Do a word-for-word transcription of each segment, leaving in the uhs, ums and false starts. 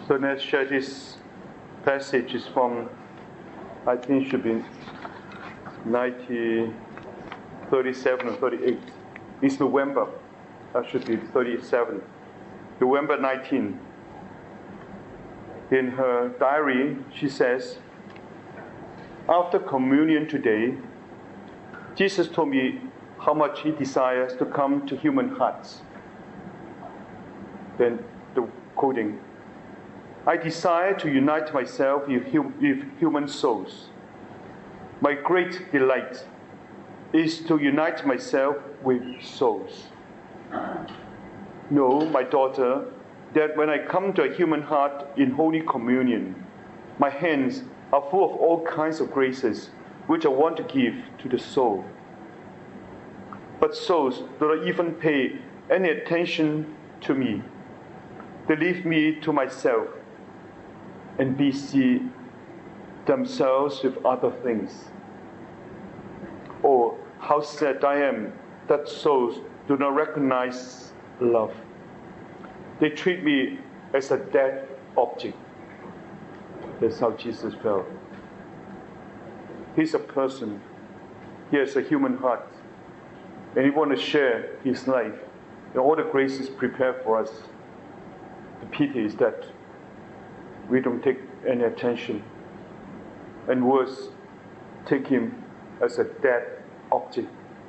So let's share this passage is from, I think it should be nineteen thirty-seven or thirty-eight. It's November. That should be thirty-seven. November nineteenth. In her diary, she says, after communion today, Jesus told me how much he desires to come to human hearts. Then the quoting, I desire to unite myself with human souls. My great delight is to unite myself with souls. Know, my daughter, that when I come to a human heart in Holy Communion, my hands are full of all kinds of graces which I want to give to the soul. But souls do not even pay any attention to me. They leave me to myself and busy themselves with other things. Oh, how sad I am that souls do not recognize love. They treat me as a dead object. That's how Jesus felt. He's a person. He has a human heart. And he wants to share his life. And all the graces prepared for us. The pity is that we don't take any attention. And worse, take him as a dead object.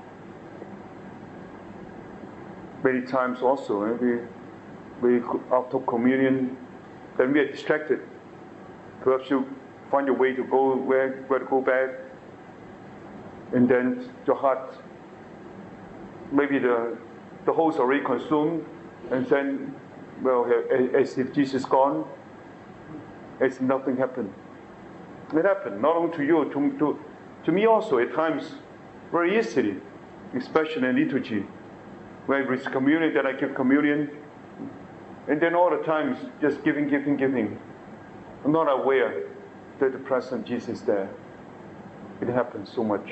Many times also, eh, we, we after communion, then we are distracted. Perhaps you find a way to go where, where to go back, and then your heart, maybe the the host already consumed, and then, well, as if Jesus is gone, as if nothing happened. It happened not only to you, to to to me also at times, very easily, especially in liturgy. When I reach communion, then I give communion, and then all the times just giving, giving, giving. I'm not aware that the present Jesus is there. It happens so much.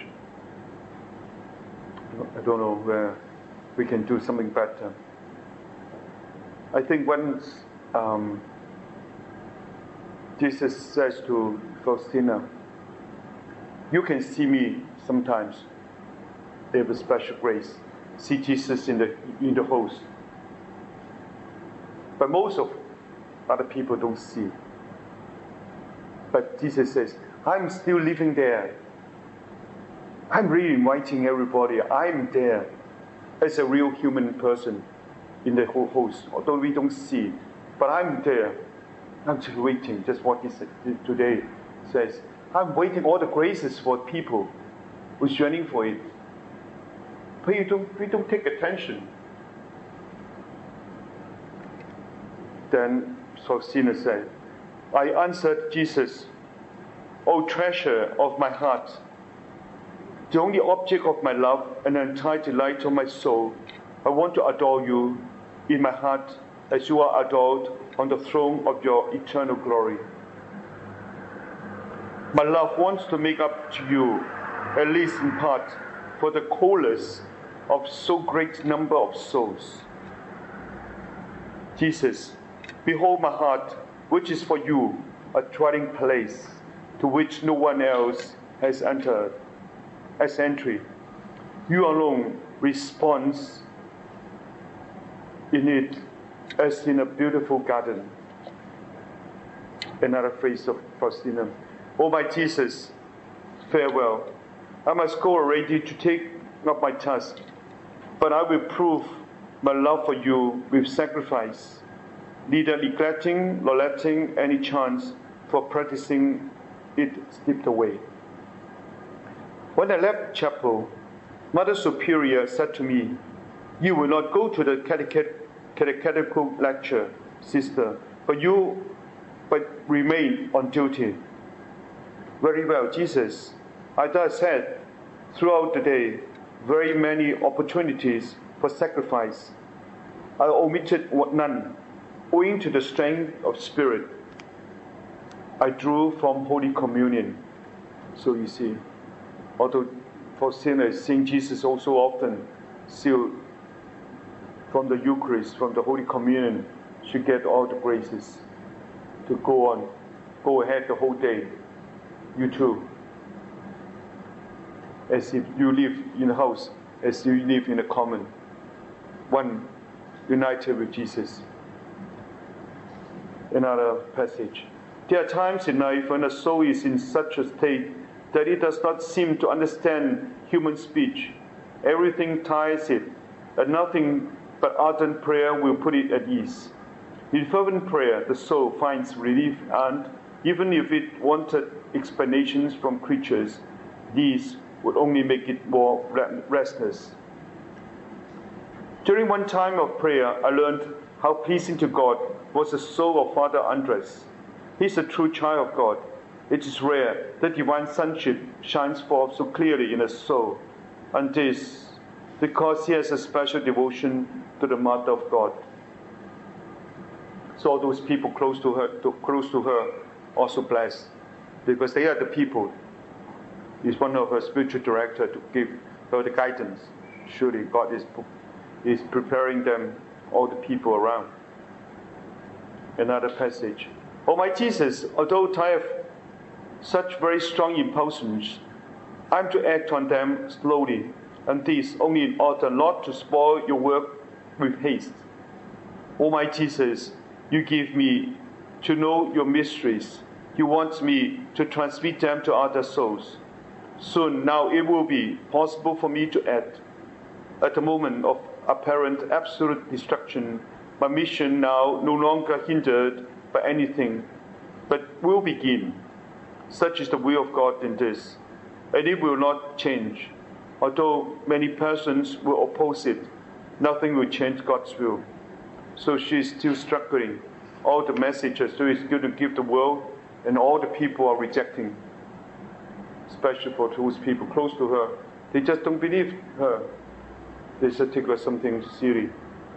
I don't know where we can do something better. I think once um, Jesus says to Faustina, you can see me sometimes. They have a special grace. See Jesus in the in the host. But most of other people don't see. But Jesus says, I'm still living there. I'm really inviting everybody. I'm there as a real human person in the whole host, although we don't see. But I'm there. I'm just waiting, just what he said today says. I'm waiting all the graces for people who's yearning for it. But you don't, we don't take attention. Then Faustina said, I answered Jesus, O treasure of my heart, the only object of my love and entire delight of my soul, I want to adore you in my heart as you are adored on the throne of your eternal glory. My love wants to make up to you, at least in part, for the coolness of so great number of souls. Jesus, behold my heart, which is for you a dwelling place, to which no one else has entered. As entry, you alone responds in it as in a beautiful garden. Another phrase of Faustina. Oh my Jesus, farewell. I must go already to take up my task, but I will prove my love for you with sacrifice, neither neglecting nor letting any chance for practicing it slipped away. When I left chapel, Mother Superior said to me, you will not go to the catechetical lecture, sister, but you but remain on duty. Very well, Jesus. I thus had, throughout the day, very many opportunities for sacrifice. I omitted none, owing to the strength of spirit I drew from Holy Communion. So you see, although for sinners, seeing Jesus also often sealed from the Eucharist, from the Holy Communion, should get all the graces. to go on, go ahead the whole day. You too. As if you live in a house, as you live in a common, one united with Jesus. Another passage. There are times in life when a soul is in such a state that it does not seem to understand human speech. Everything tires it, and nothing but ardent prayer will put it at ease. In fervent prayer, the soul finds relief, and even if it wanted explanations from creatures, these would only make it more restless. During one time of prayer, I learned how pleasing to God was the soul of Father Andres. He is a true child of God. It is rare that divine sonship shines forth so clearly in a soul, and this because he has a special devotion to the Mother of God. So all those people close to her, to, close to her, also blessed, because they are the people. He's one of her spiritual director to give her the guidance. Surely God is is preparing them, all the people around. Another passage. Oh my Jesus, although I have such very strong impulsions, I am to act on them slowly, and this only in order not to spoil your work with haste. Oh my Jesus, you give me to know your mysteries. You want me to transmit them to other souls. Soon now it will be possible for me to act. At the moment of apparent absolute destruction, my mission now no longer hindered by anything, but will begin. Such is the will of God in this, and it will not change. Although many persons will oppose it, nothing will change God's will. So she is still struggling. All the messages she is going to give the world, and all the people are rejecting. Especially for those people close to her, they just don't believe her. They just take her something silly.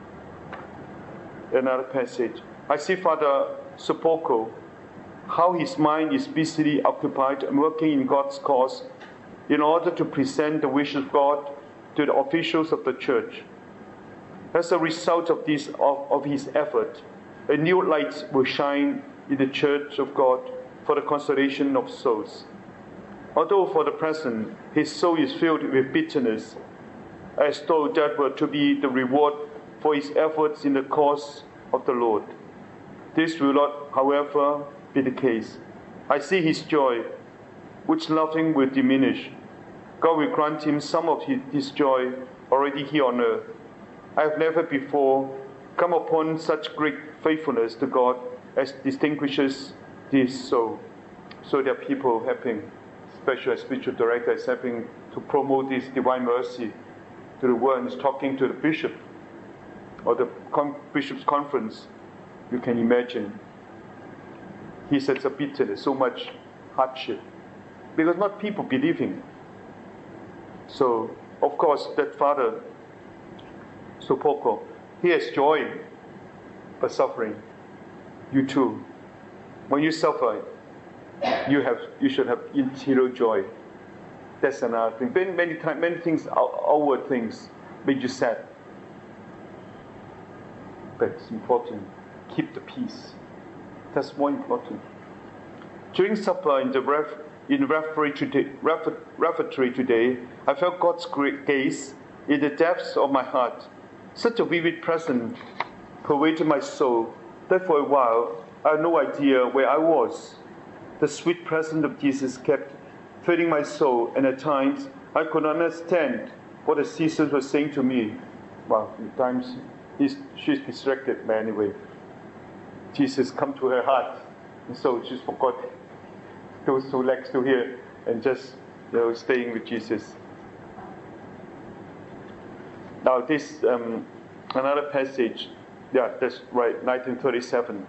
Another passage. I see Father Sopoko, how his mind is busily occupied and working in God's cause in order to present the wish of God to the officials of the church. As a result of this of, of his effort, a new light will shine in the church of God for the consolation of souls. Although for the present his soul is filled with bitterness, as though that were to be the reward for his efforts in the cause of the Lord. This will not, however, be the case. I see his joy, which nothing will diminish. God will grant him some of his joy already here on earth. I have never before come upon such great faithfulness to God as distinguishes this soul. So there are people helping, especially as spiritual director, is helping to promote this divine mercy to the world, and is talking to the bishop or the con- bishop's conference. You can imagine. He says a bitterness, so much hardship, because not people believing. So, of course, that Father Sopoko, he has joy, but suffering. You too. When you suffer, you have you should have interior joy. That's another thing. Many, many times, many things, outward things, make you sad. But it's important. Keep the peace. That's more important. During supper in the ref, in the refectory today, refectory today, I felt God's great gaze in the depths of my heart. Such a vivid presence pervaded my soul that for a while I had no idea where I was. The sweet presence of Jesus kept filling my soul, and at times I could not understand what the sisters were saying to me. Well, at times he's, she's distracted, but anyway. Jesus come to her heart, and so she forgot those who likes to hear and just, you know, staying with Jesus. Now this um, another passage, yeah, that's right, nineteen thirty-seven.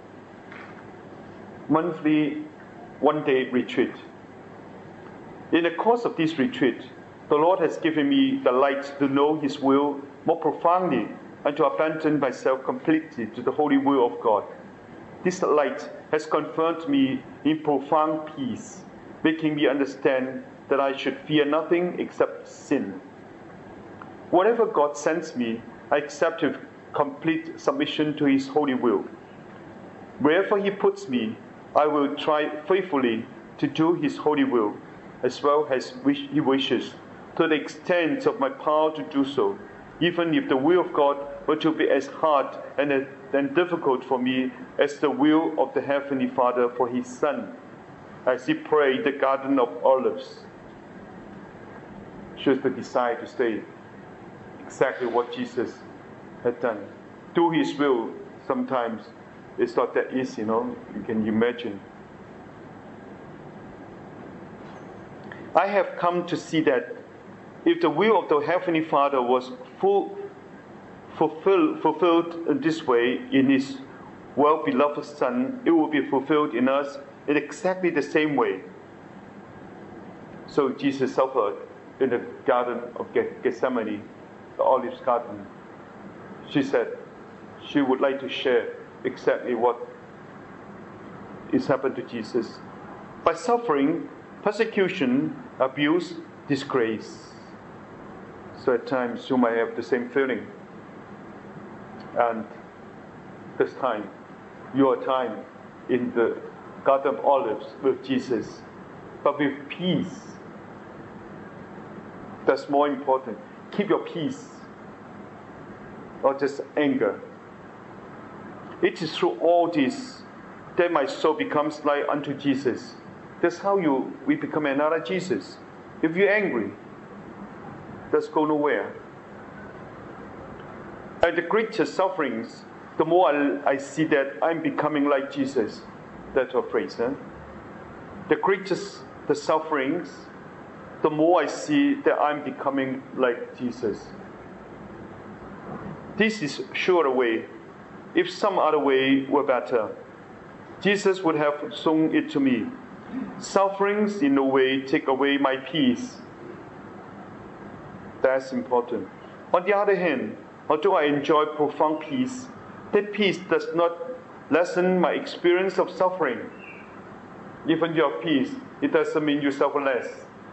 Monthly one-day retreat. In the course of this retreat, the Lord has given me the light to know His will more profoundly and to abandon myself completely to the holy will of God. This light has confirmed me in profound peace, making me understand that I should fear nothing except sin. Whatever God sends me, I accept with complete submission to His holy will. Wherever He puts me, I will try faithfully to do His holy will, as well as He wishes, to the extent of my power to do so, even if the will of God were to be as hard and, and difficult for me as the will of the Heavenly Father for His Son, as He prayed in the Garden of Olives. Shows the desire to stay exactly what Jesus had done. Do His will sometimes it's not that easy, you know, you can imagine. I have come to see that if the will of the Heavenly Father was full, fulfilled, fulfilled in this way in His well-beloved Son, it will be fulfilled in us in exactly the same way. So Jesus suffered in the Garden of Gethsemane, the Olive Garden. She said she would like to share exactly what is happened to Jesus. By suffering, persecution, abuse, disgrace. So at times you might have the same feeling. And this time, your time in the Garden of Olives with Jesus, but with peace. That's more important. Keep your peace, not just anger. It is through all this that my soul becomes like unto Jesus. That's how you we become another Jesus. If you're angry, that's go nowhere. And the greater sufferings, the more I, I see that I'm becoming like Jesus. That's a phrase, huh? The greatest the sufferings, the more I see that I'm becoming like Jesus. This is sure a way. If some other way were better, Jesus would have shown it to me. Sufferings in no way take away my peace. That's important. On the other hand, although I enjoy profound peace, that peace does not lessen my experience of suffering. Even your peace, it doesn't mean you suffer less.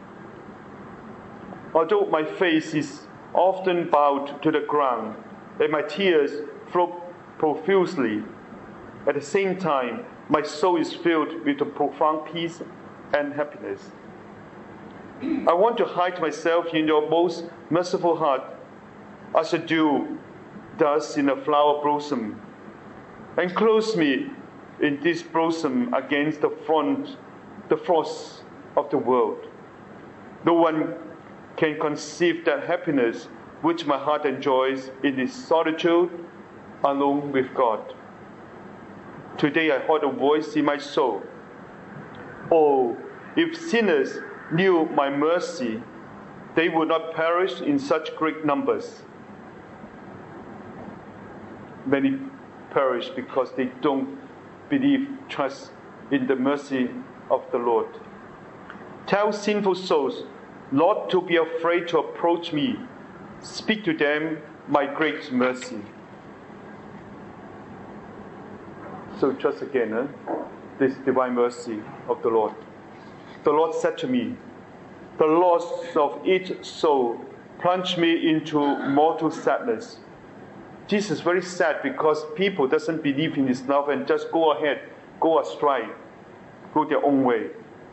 Although my face is often bowed to the ground and my tears flow profusely, at the same time, my soul is filled with a profound peace and happiness. I want to hide myself in your most merciful heart, as a dew does in a flower blossom. Enclose me in this blossom against the front, the frost of the world. No one can conceive that happiness which my heart enjoys in its solitude alone with God. Today I heard a voice in my soul. Oh, if sinners knew my mercy, they would not perish in such great numbers. Many perish because they don't believe, trust in the mercy of the Lord. Tell sinful souls not to be afraid to approach me. Speak to them my great mercy. So just again, eh, this divine mercy of the Lord. The Lord said to me, the loss of each soul plunged me into mortal sadness. Jesus is very sad because people doesn't believe in His love and just go ahead, go astray, go their own way.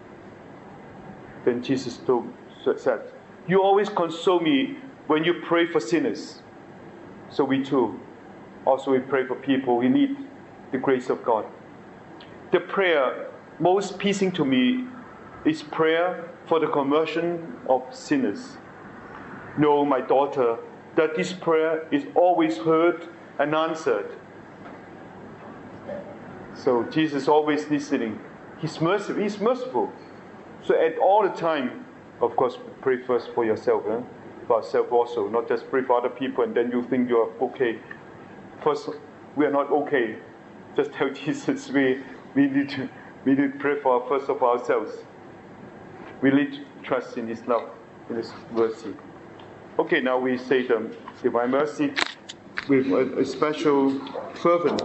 Then Jesus told, said, you always console me when you pray for sinners. So we too, also we pray for people who need the grace of God. The prayer most pleasing to me is prayer for the conversion of sinners. Know, my daughter, that this prayer is always heard and answered. So Jesus is always listening. He's merciful. He's merciful. So at all the time, of course, pray first for yourself, eh? for yourself also, not just pray for other people and then you think you're okay. First, we are not okay. Just tell Jesus we we need to we need to pray for first of ourselves. We need to trust in His love, in His mercy. Okay, now we say the divine mercy with a, a special fervent.